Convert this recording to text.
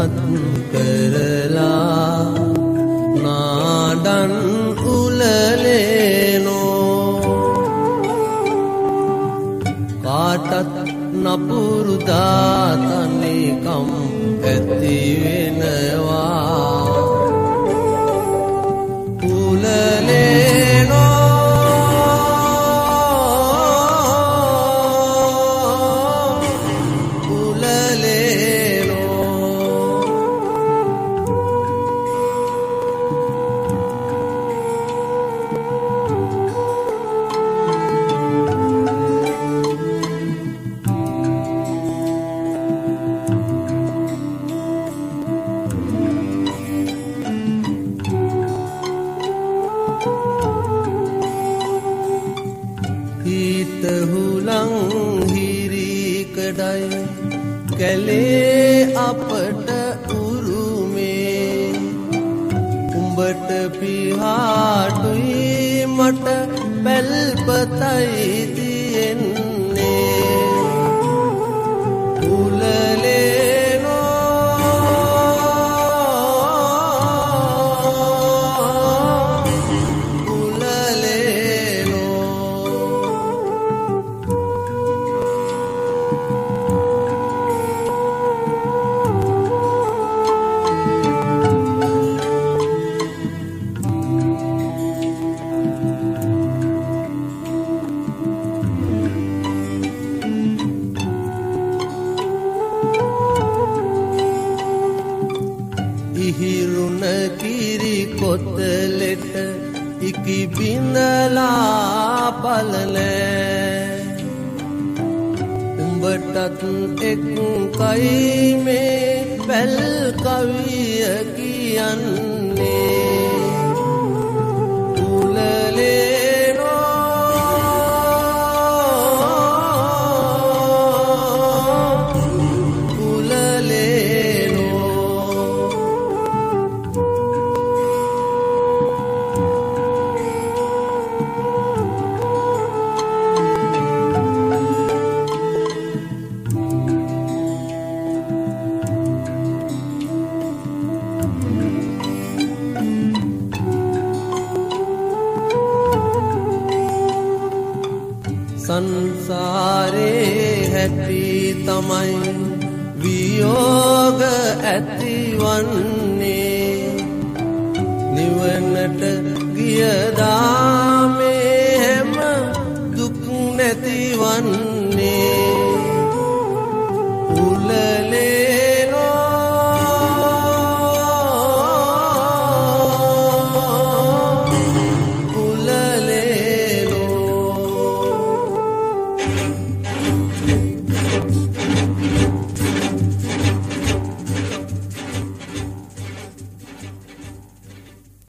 කරලා නාඩන් උලලේනෝ කාටත් නපුරුදා තනිකම් ඇති වෙනවා උලලේනෝ හිතහුලං හිරිකඩයි කැලේ අපට උරුමේ උඹට පිහාටුයි මට පැල්පතයි තියෙන්නේ ඉහිරුණ කිරි කොතලෙට ඉකි බිඳලා බලලෑ උඹටත් එක්කයි මේ පැල් කවිය කියන්නේ සංසාරේ හැටි තමයි වියෝග ඇතිවන්නේ නිවනට ගියදා